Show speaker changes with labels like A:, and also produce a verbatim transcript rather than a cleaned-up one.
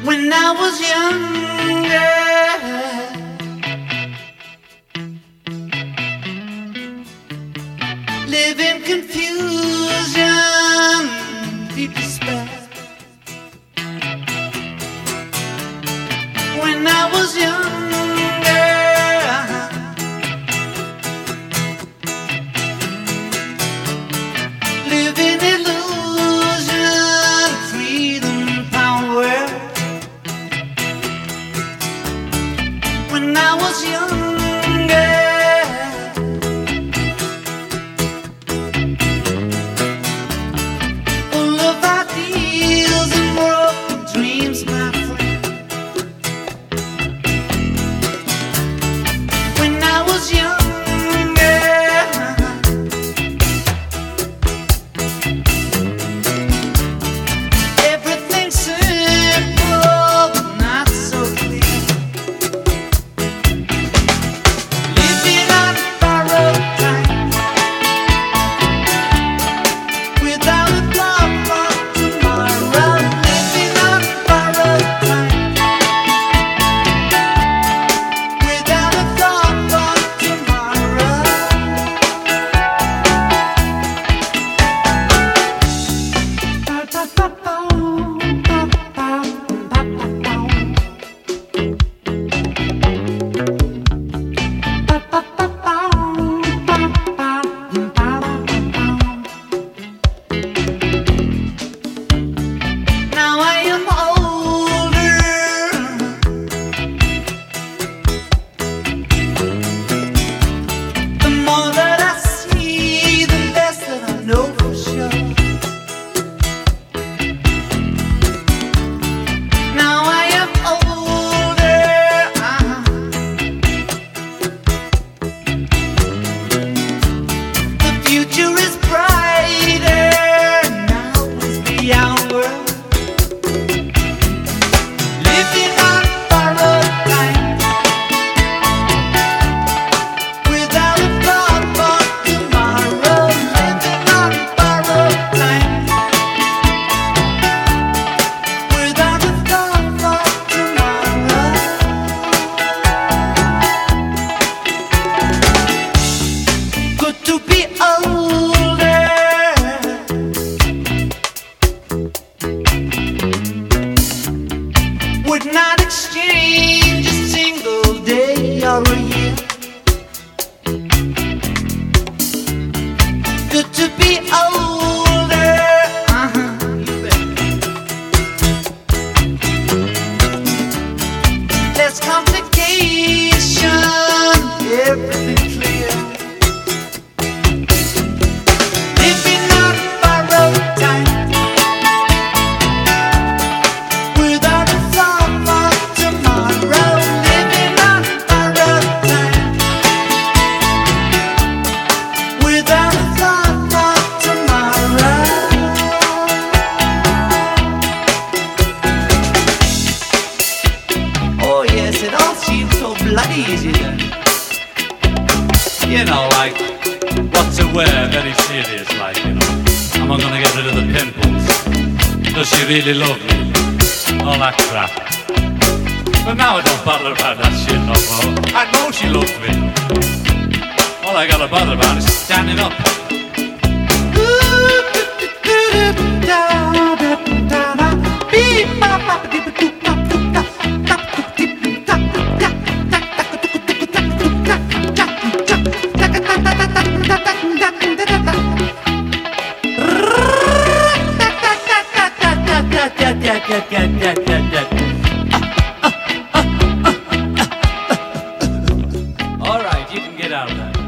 A: When I was younger, live in confusion, deep despair. When I was younger, live in illusion, freedom, power. When I was younger, full of ideals and broken dreams, my friend. When I was younger, everything simple but not so clear. Living on borrowed time, without a thought for tomorrow. Living on borrowed time, without a thought for tomorrow. Now I am older, the more that I see, the less that I know for sure. Now I am older, uh-huh. The future is brighter, now is the hour. Living on borrowed time, without a thought for tomorrow. Living on borrowed time, without a thought for tomorrow. Good to be older, would not exchange a single day or a year. Good to be older, uh-huh, you bet. Less complication, everything clear. Living on borrowed time, without a thought for tomorrow. Living on borrowed time, without a thought for tomorrow. Oh yes, it all seems so bloody easy then.
B: You know, like, what to wear, very serious, like, you know. Am I gonna get rid of the pimples? Does she really love me? All that crap. But now I don't bother about that shit no more. I know she loves me. All I gotta bother about is standing up. All right, you can get out of that.